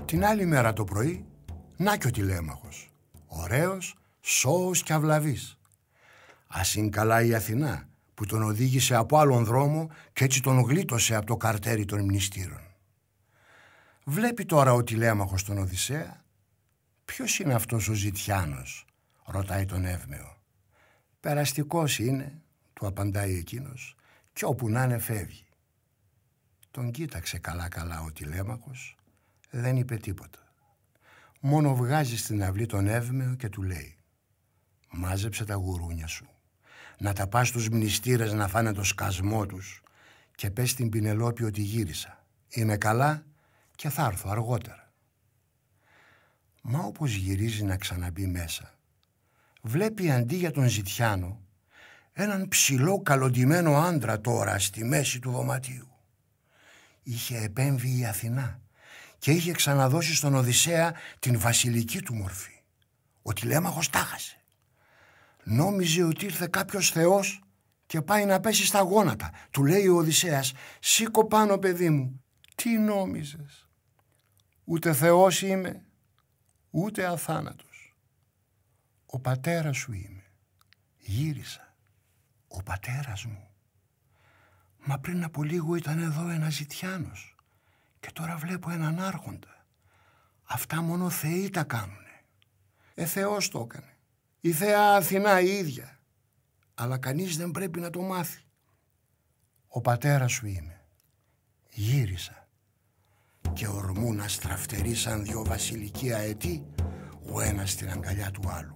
Την άλλη μέρα το πρωί, να και ο τηλέμαχος, ωραίος, σώος και αυλαβής. Ας είναι καλά η Αθηνά που τον οδήγησε από άλλον δρόμο και έτσι τον γλίτωσε από το καρτέρι των μνηστήρων. Βλέπει τώρα ο τηλέμαχος τον Οδυσσέα. «Ποιος είναι αυτός ο Ζητιάνος?» ρωτάει τον Εύμεο. «Περαστικός είναι», του απαντάει εκείνος, «κι όπου να είναι φεύγει». Τον κοίταξε καλά ο τηλέμαχος, δεν είπε τίποτα. Μόνο βγάζει στην αυλή τον Εύμεο και του λέει: «Μάζεψε τα γουρούνια σου, να τα πας στους μνηστήρες να φάνε το σκασμό τους και πες στην Πηνελόπη ότι γύρισα. Είμαι καλά και θα έρθω αργότερα». Μα όπως γυρίζει να ξαναμπεί μέσα, βλέπει αντί για τον Ζητιάνο έναν ψηλό καλοντημένο άντρα τώρα στη μέση του δωματίου. Είχε επέμβει η Αθηνά και είχε ξαναδώσει στον Οδυσσέα την βασιλική του μορφή. Ο τηλέμαχος τάχασε. Νόμιζε ότι ήρθε κάποιος θεός και πάει να πέσει στα γόνατα. Του λέει ο Οδυσσέας: «Σήκω πάνω, παιδί μου». «Τι νόμιζες? Ούτε θεός είμαι, ούτε αθάνατος. Ο πατέρας σου είμαι. Γύρισα. Ο πατέρας μου. Μα πριν από λίγο ήταν εδώ ένας Ζητιάνος και τώρα βλέπω έναν άρχοντα. Αυτά μόνο θεοί τα κάνουνε. Θεός το έκανε. Η θεά Αθηνά η ίδια. Αλλά κανείς δεν πρέπει να το μάθει. Ο πατέρας σου είμαι. Γύρισα». Και ορμού να στραφτερήσαν δυο βασιλικοί αετοί, ο ένας στην αγκαλιά του άλλου.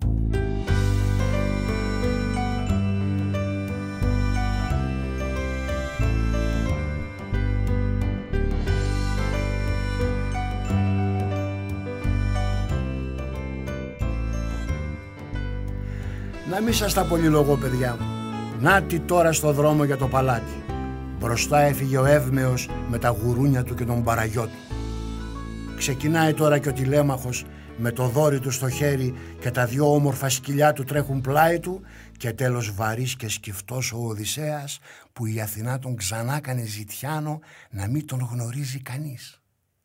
Να μη σας τα πολυλογώ, παιδιά μου. Νάτι τώρα στο δρόμο για το παλάτι. Μπροστά έφυγε ο Εύμεος με τα γουρούνια του και τον παραγιό του. Ξεκινάει τώρα και ο τηλέμαχος με το δόρι του στο χέρι και τα δυο όμορφα σκυλιά του τρέχουν πλάι του και τέλος βαρύς και σκυφτός ο Οδυσσέας που η Αθηνά τον ξανά έκανε Ζητιάνο να μην τον γνωρίζει κανείς.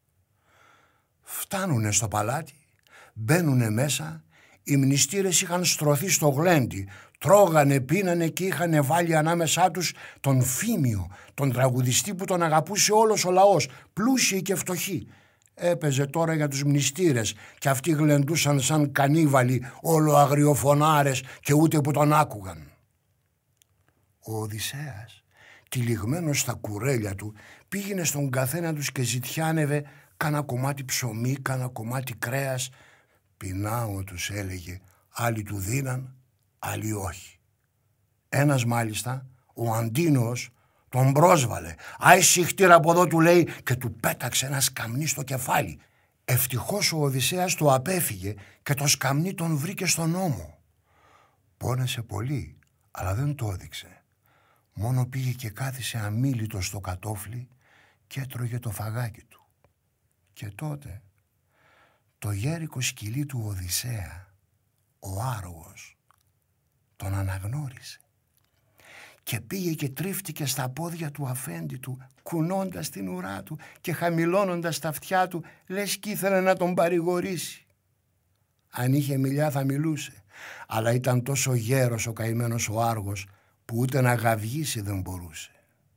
Φτάνουνε στο παλάτι, μπαίνουνε μέσα. Οι μνηστήρες είχαν στρωθεί στο γλέντι, τρώγανε, πίνανε και είχαν βάλει ανάμεσά τους τον Φίμιο, τον τραγουδιστή που τον αγαπούσε όλος ο λαός, πλούσιοι και φτωχοί. Έπαιζε τώρα για τους μνηστήρες και αυτοί γλεντούσαν σαν κανίβαλοι, όλο αγριοφωνάρες και ούτε που τον άκουγαν. Ο Οδυσσέας, τυλιγμένος στα κουρέλια του, πήγαινε στον καθένα τους και ζητιάνευε κάνα κομμάτι ψωμί, κάνα κομμάτι κρέας. «Πεινάω», τους έλεγε, άλλοι του δίναν, άλλοι όχι. Ένας μάλιστα, ο Αντίνος, τον πρόσβαλε. «Άι συχτήρα από εδώ», του λέει, και του πέταξε ένα σκαμνί στο κεφάλι. Ευτυχώς ο Οδυσσέας το απέφυγε και το σκαμνί τον βρήκε στον ώμο. Πόνεσε πολύ, αλλά δεν το έδειξε. Μόνο πήγε και κάθισε αμίλητο στο κατόφλι και έτρωγε το φαγάκι του. Και τότε το γέρικο σκυλί του Οδυσσέα, ο Άργος, τον αναγνώρισε και πήγε και τρίφτηκε στα πόδια του αφέντη του, κουνώντας την ουρά του και χαμηλώνοντας τα αυτιά του, λες κι ήθελε να τον παρηγορήσει. Αν είχε μιλιά θα μιλούσε, αλλά ήταν τόσο γέρος ο καημένος ο Άργος που ούτε να γαυγίσει δεν μπορούσε.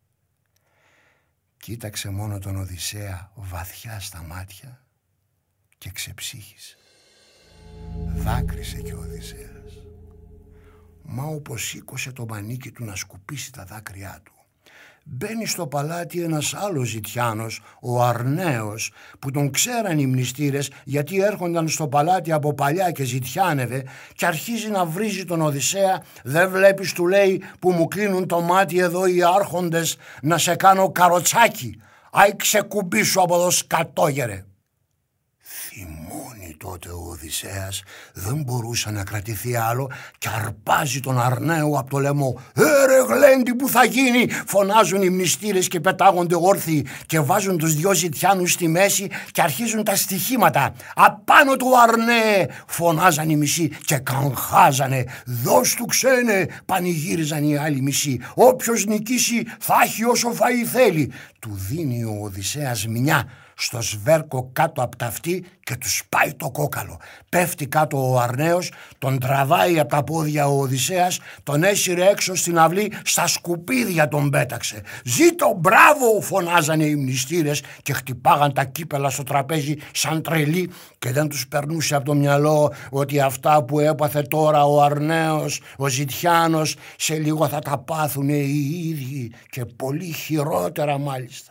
Κοίταξε μόνο τον Οδυσσέα βαθιά στα μάτια και ξεψύχησε. Δάκρυσε και ο Οδυσσέας. Μα όπως σήκωσε το μανίκι του να σκουπίσει τα δάκρυά του, μπαίνει στο παλάτι ένας άλλος Ζητιάνος, ο Αρναίος, που τον ξέραν οι μνηστήρες γιατί έρχονταν στο παλάτι από παλιά και ζητιάνευε, και αρχίζει να βρίζει τον Οδυσσέα. «Δεν βλέπεις», του λέει, «που μου κλείνουν το μάτι εδώ οι άρχοντες να σε κάνω καροτσάκι? Άι ξεκουμπήσου από εδώ, σκατόγερε». Θυμώνει τότε ο Οδυσσέας, δεν μπορούσε να κρατηθεί άλλο και αρπάζει τον Αρναίο από το λαιμό. «Ρε γλέντι, που θα γίνει?» φωνάζουν οι μνηστήρες και πετάγονται όρθιοι και βάζουν τους δυο Ζητιάνους στη μέση και αρχίζουν τα στοιχήματα. «Απάνω του Αρναίε!» φωνάζαν οι μισοί και καγχάζανε. «Δώσ' του, ξένε!» πανηγύριζαν οι άλλοι μισοί. «Όποιος νικήσει θα έχει όσο φαΐ θέλει». Του δίνει ο Οδυσσέας μια στο σβέρκο κάτω από τα αυτή και του σπάει το κόκαλο. Πέφτει κάτω ο Αρναίος, τον τραβάει από τα πόδια ο Οδυσσέας, τον έσυρε έξω στην αυλή, στα σκουπίδια τον πέταξε. «Ζήτω, μπράβο!» φωνάζανε οι μνηστήρες και χτυπάγαν τα κύπελα στο τραπέζι σαν τρελοί, και δεν τους περνούσε από το μυαλό ότι αυτά που έπαθε τώρα ο Αρναίος, ο Ζητιάνος, σε λίγο θα τα πάθουν οι ίδιοι και πολύ χειρότερα μάλιστα.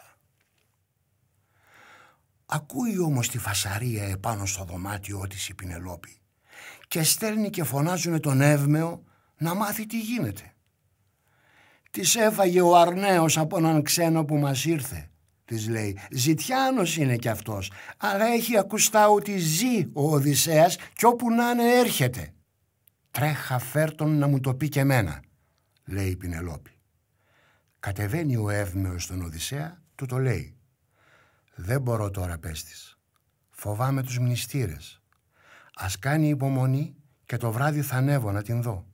Ακούει όμως τη φασαρία επάνω στο δωμάτιό της η Πηνελόπη και στέλνει και φωνάζουνε τον Εύμεο να μάθει τι γίνεται. «Της έφαγε ο Αρναίος από έναν ξένο που μας ήρθε», της λέει. «Ζητιάνος είναι κι αυτός, αλλά έχει ακουστά ότι ζει ο Οδυσσέας κι όπου να είναι έρχεται». «Τρέχα φέρ' τον να μου το πει και εμένα», λέει η Πηνελόπη. Κατεβαίνει ο Εύμεος στον Οδυσσέα, του το λέει. «Δεν μπορώ τώρα, πες της. Φοβάμαι τους μνηστήρες. Ας κάνει υπομονή και το βράδυ θα ανέβω να την δω».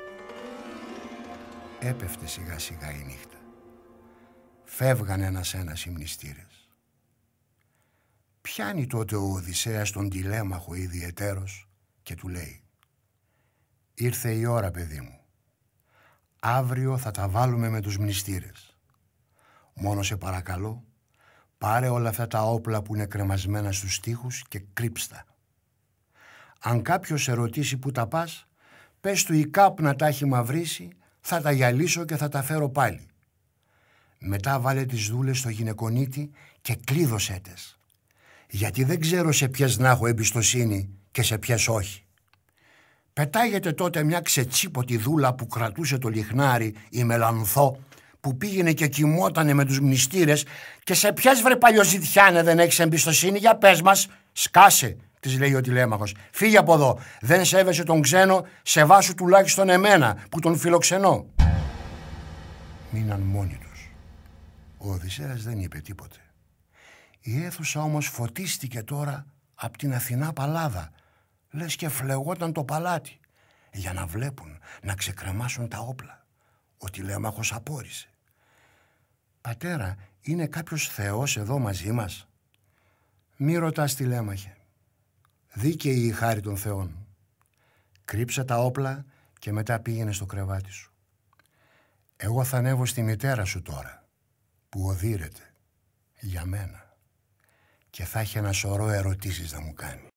Έπεφτε σιγά σιγά η νύχτα. Φεύγαν ένας οι μνηστήρες. Πιάνει τότε ο Οδυσσέας τον τηλέμαχο ιδιαιτέρως και του λέει: «Ήρθε η ώρα, παιδί μου. Αύριο θα τα βάλουμε με τους μνηστήρες. Μόνο σε παρακαλώ, πάρε όλα αυτά τα όπλα που είναι κρεμασμένα στους τοίχους και κρύψτα. Αν κάποιος σε ρωτήσει που τα πας, πες του η ΚΑΠ να τα έχει μαυρίσει, θα τα γυαλίσω και θα τα φέρω πάλι. Μετά βάλε τις δούλες στο γυναικονίτη και κλείδωσέ τες, γιατί δεν ξέρω σε ποιες να έχω εμπιστοσύνη και σε ποιες όχι». Πετάγεται τότε μια ξετσίποτη δούλα που κρατούσε το λιχνάρι, η Μελανθό, που πήγαινε και κοιμότανε με τους μνηστήρες, και «Σε ποιες, βρε παλιοζητιάνε, δεν έχεις εμπιστοσύνη, για πες μας». «Σκάσε», της λέει ο τηλέμαχος, «φύγε από εδώ, δεν σέβεσαι τον ξένο, σεβάσου τουλάχιστον εμένα που τον φιλοξενώ». Μείναν μόνοι τους. Ο Οδυσσέας δεν είπε τίποτε. Η αίθουσα όμως φωτίστηκε τώρα από την Αθηνά παλάδα, λες και φλεγόταν το παλάτι, για να βλέπουν, να ξεκρεμάσουν τα όπλα. Ο τηλέμαχος απόρρισε. «Πατέρα, είναι κάποιος θεός εδώ μαζί μας?» «Μη ρωτάς, τηλέμαχε. Δίκαιη η χάρη των θεών. Κρύψε τα όπλα και μετά πήγαινε στο κρεβάτι σου. Εγώ θα ανέβω στη μητέρα σου τώρα, που οδύρεται για μένα, και θα έχει ένα σωρό ερωτήσεις να μου κάνει».